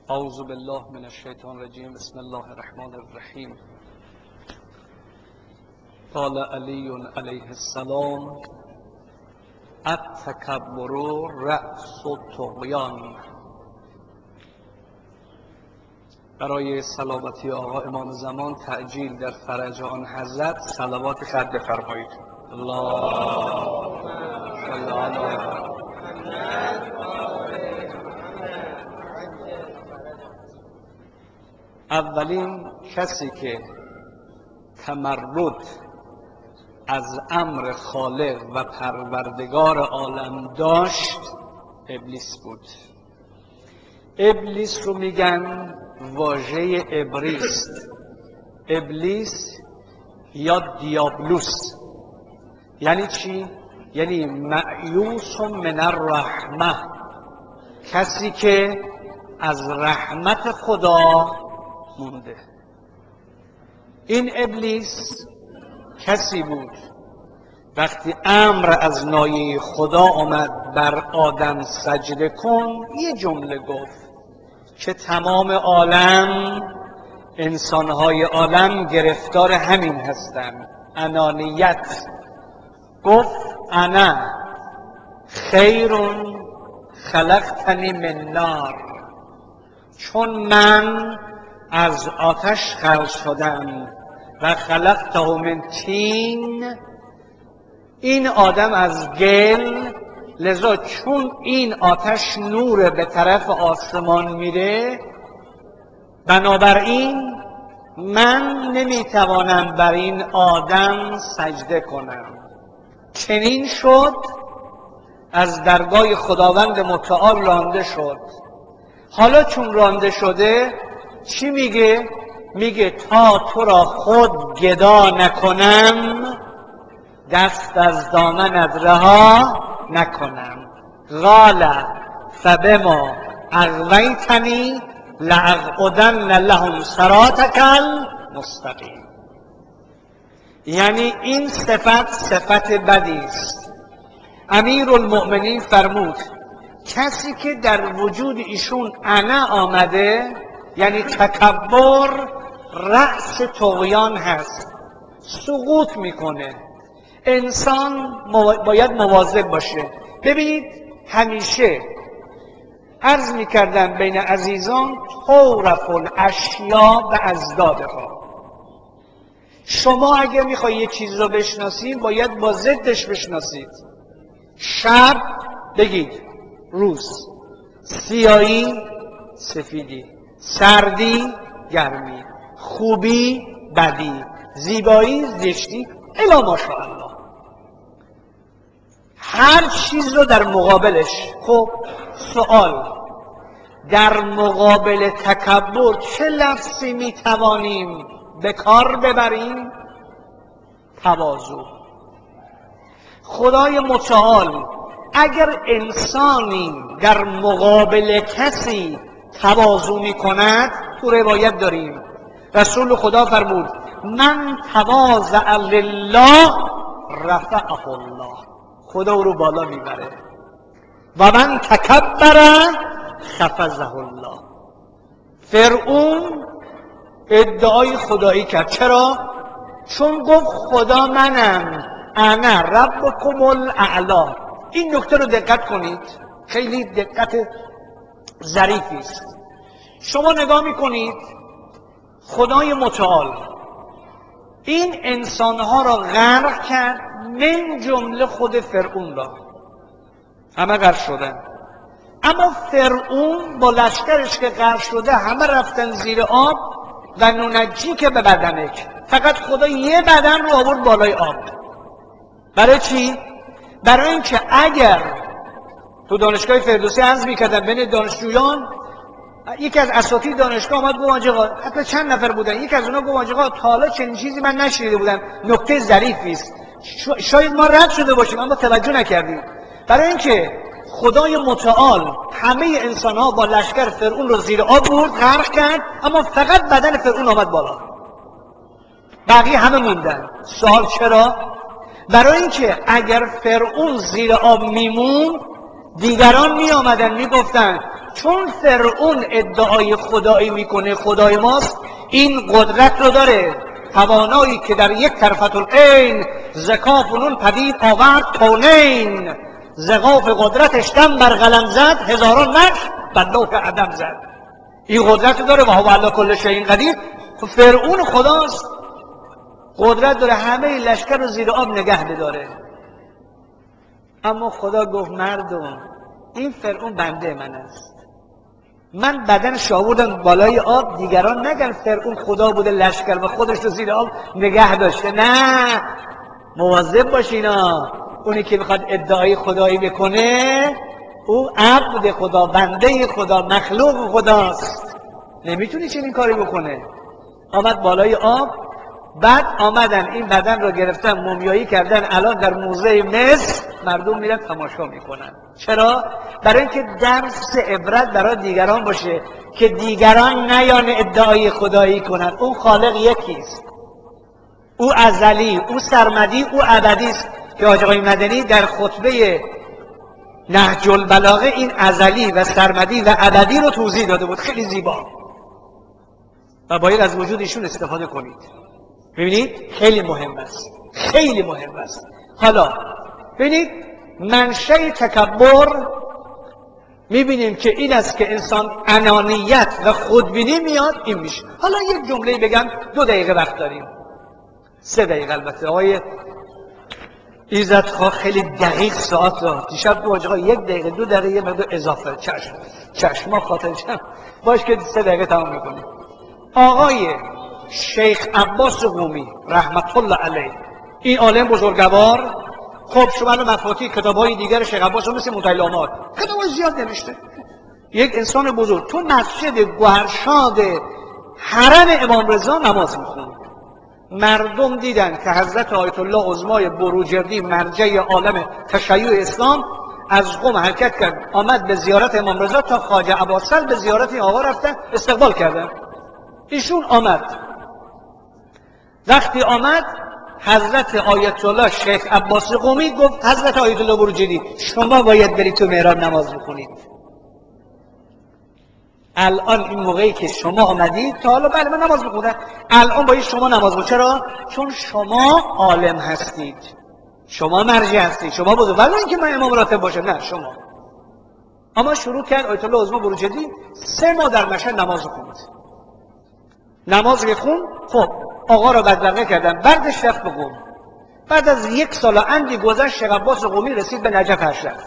اعوذ بالله من الشیطان الرجیم. بسم الله الرحمن الرحیم. قال علی علیه السلام: التکبر رأس الطغیان. برای سلامتی آقا امام زمان تعجیل در فرج آن حضرت صلوات خط بفرمایید. اللهم صل علی اولین کسی که تمرد از امر خالق و پروردگار عالم داشت ابلیس بود. ابلیس رو میگن واژه ابریست. ابلیس یا دیابلوس یعنی چی؟ یعنی مأیوس من الرحمه، کسی که از رحمت خدا مونده. این ابلیس کسی بود وقتی امر از نایه خدا آمد بر آدم سجده کن، یه جمله گفت که تمام عالم، انسانهای عالم گرفتار همین هستند، انانیت. گفت انا خیر خلقتنی من نار، چون من از آتش خلق شدم و خلقته من طین، این آدم از گل، لذا چون این آتش نور به طرف آسمان میره، بنابراین من نمیتوانم بر این آدم سجده کنم. چنین شد، از درگاه خداوند متعال رانده شد. حالا چون رانده شده چی میگه؟ میگه تا تو را خود گدا نکنم، دست از دامنت رها نکنم. قال فبما اغویتنی لاقعدن لهم صراطک المستقیم. یعنی این صفت بدی است. امیرالمؤمنین فرمود کسی که در وجود ایشون انا آمده، یعنی تکبر، رأس طغیان هست، سقوط میکنه. انسان باید مواظب باشه. ببینید همیشه عرض میکردم بین عزیزان تعرف الاشیاء به ازدادها. شما اگر میخوای یه چیز رو بشناسید باید با ضدش بشناسید. شب بگید روز، سیاهی سفیدی، سردی گرمی، خوبی بدی، زیبایی زشتی، الا ماشاءالله. هر چیز رو در مقابلش. خب سوال، در مقابل تکبر چه لفظی میتوانیم به کار ببریم؟ تواضع. خدای متعال اگر انسانی در مقابل کسی تواضع می کند، تو روایت داریم رسول خدا فرمود من تواضع لله رفعه الله، خدا او رو بالا میبره. و من تکبر خفضه الله. فرعون ادعای خدایی کرد. چرا؟ چون گفت خدا منم، انا ربکم الاعلی. این نکته رو دقت کنید، خیلی دقت ظریفی است. شما نگاه میکنید خدای متعال این انسانها را غرق کرد، من جمله خود فرعون را. همه غرق شدن، اما فرعون با لشکرش که غرق شده همه رفتن زیر آب و ننجی که به بدنک، فقط خدا یه بدن رو آورد بالای آب. برای چی؟ برای اینکه اگر تو دانشگاه فردوسی عرض می‌کردن بین دانشجویان، یکی از اساتید دانشگاه اومد گفت آقا، حتی چند نفر بودن، یکی از اونها گفت آقا تا حالا چنین چیزی من نشنیده بودم، نکته ظریفی است، شاید ما رد شده باشیم اما توجه نکردیم. برای اینکه خدای متعال همه انسان‌ها با لشکر فرعون رو زیر آب برد، غرق کرد، اما فقط بدن فرعون آمد بالا، بقیه همه موندن. سوال چرا؟ برای اینکه اگر فرعون زیر آب میمون، دیگران می آمدن می گفتن چون فرعون ادعای خدایی میکنه خدای ماست، این قدرت رو داره، توانایی که در یک طرفت العین زکا فنون پدید آورد کونین، زقاف قدرتش دم بر قلم زد، هزاران نقش بر لوح عدم زد. این قدرت داره و هو علی کل شیء قدیر. فرعون خداست، قدرت داره همه لشکر رو زیر آب نگه بداره. اما خدا گفت مردم این فرعون بنده من است، من بدنش آوردم بالای آب، دیگران نگن فرعون خدا بوده لشکر و خودش رو زیر آب نگه داشته. نه، مواظب باشینا، اونی که میخواد ادعای خدایی بکنه او عبد خدا، بنده خدا، مخلوق خداست، نمیتونی چنین کاری بکنه. آمد بالای آب، بعد آمدن این بدن رو گرفتن مومیایی کردن، الان در موزه مصر مردم میرن تماشا میکنن. چرا؟ برای اینکه درس عبرت برای دیگران باشه که دیگران نیان ادعای خدایی کنن. اون خالق یکیست، او ازلی، او سرمدی، او ابدی است که حاج آقای مدنی در خطبه نهج البلاغه این ازلی و سرمدی و ابدی رو توضیح داده بود، خیلی زیبا و باید از وجود ایشون استفاده کنید. ببینید خیلی مهم است، خیلی مهم است. حالا ببینید منشأ تکبر میبینیم که این است که انسان انانیت و خودبینی میاد، این میشه. حالا یک جمله بگم، 2 دقیقه وقت داریم، 3 دقیقه البته. آقای ایزدخواه خیلی دقیق ساعت را دیشب دو آقا 1 دقیقه 2 دقیقه یه مقدار اضافه. چشم ما خاطرشم باش که 3 دقیقه تمام میکنیم. آقای شیخ عباس قمی رحمت الله علیه، این عالم بزرگوار، خب شما مفاتیح کتاب‌های دیگر شیخ عباس مثل مطالعات کتابای زیاد نوشته، یک انسان بزرگ تو مسجد گوهرشاد حرم امام رضا نماز میخوند. مردم دیدن که حضرت آیت الله عظمای بروجردی مرجع عالم تشیع اسلام از قم حرکت کرد، آمد به زیارت امام رضا، تا خواجه عباسل به زیارت این آقا رفتن، استقبال کردن. ایشون آمد، وقتی آمد حضرت آیت الله شیخ عباس قمی گفت حضرت آیت الله بروجردی شما باید برید تو محراب نماز بخونید. الان این موقعی که شما آمدید، تا حالا بله من نماز بخونم، الان باید شما نماز بخونید. چرا؟ چون شما عالم هستید، شما مرجع هستید، شما بزرگ، ولی اینکه من امام راتب باشه، نه شما. اما شروع کرد آیت الله عظما بروجردی 3 ماه در مشهد نماز خوند. نماز که خوند، خب آقا را بدرقه کردن، بردش رفت به قم. بعد از 1 سال اندی گذشت، شیخ عباس قمی رسید به نجف اشرف.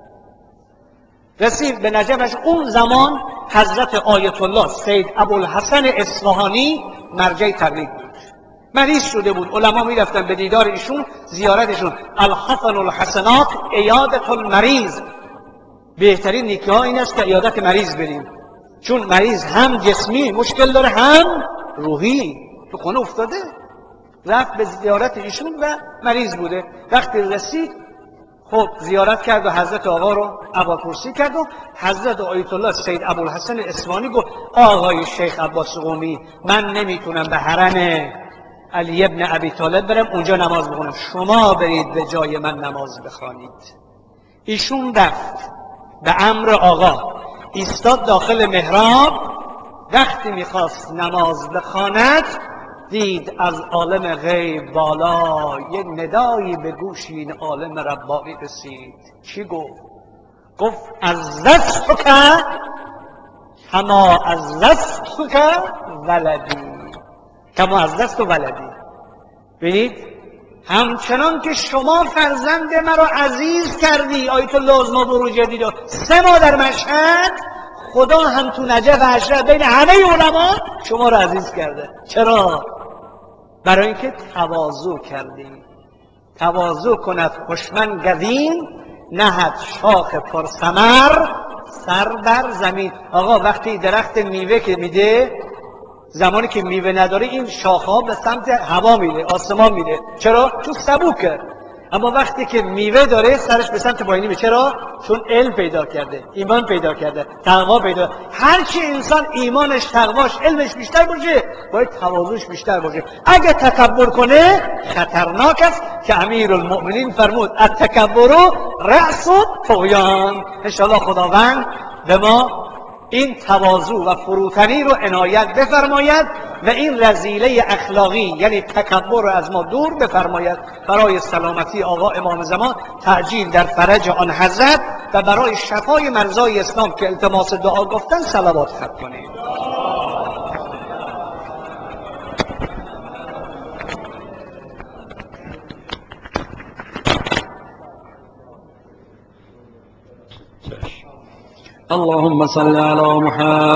رسید به نجفش، اون زمان حضرت آیت الله سید ابوالحسن اصفهانی مرجع تبلیغ بود، مریض شده بود، علما می رفتن به دیدار ایشون، زیارتشون. الحسن الحسنات عیادت المریض، بهترین نیکی ها این است که عیادت مریض بریم، چون مریض هم جسمی مشکل داره هم روحی، تو خونه افتاده. رفت به زیارت ایشون و مریض بوده. وقتی رسید خب زیارت کرد و حضرت آقا رو احوالپرسی کرد و حضرت آیت الله سید ابوالحسن اصفهانی گفت آقای شیخ عباس قمی من نمیتونم به حرم علی ابن ابی طالب برم اونجا نماز بخونم، شما برید به جای من نماز بخوانید. ایشون رفت به امر آقا، ایستاد داخل محراب، وقتی میخواست نماز بخواند دید از عالم غیب بالا یک ندایی به گوش این عالم ربانی رسید. چی گفت؟ گفت عززتک کما عززتک ولدی، کما عززت ولدی. ببینید همچنان که شما فرزند مرا عزیز کردی، آیت الله عظما بروجردی رو 3 ماه در مشهد، خدا هم تو نجف اشرف بین همه علما شما رو عزیز کرده. چرا؟ برای اینکه تواضع کردی. تواضع کند هوشمند گزین، نهد شاخ پرثمر سر بر زمین. آقا وقتی درخت میوه که میده، زمانی که میوه نداره این شاخه‌ها به سمت هوا میره، آسمان میره. چرا؟ چون سبوکه. اما وقتی که میوه داره سرش به سمت پایینی میره. چرا؟ چون علم پیدا کرده، ایمان پیدا کرده، تقوا پیدا. هر چی انسان ایمانش، تقواش، علمش بیشتر باشه باید تواضعش بیشتر باشه. اگه تکبر کنه خطرناک است که امیرالمؤمنین فرمود التکبر رأس الطغیان. ان شاء الله خداوند به ما این تواضع و فروتنی رو عنایت بفرماید و این رذیله اخلاقی یعنی تکبر رو از ما دور بفرماید. برای سلامتی آقا امام زمان تعجیل در فرج آن حضرت و برای شفای مرزای اسلام که التماس دعا گفتن صلوات ختم کنید. اللهم صل على محمد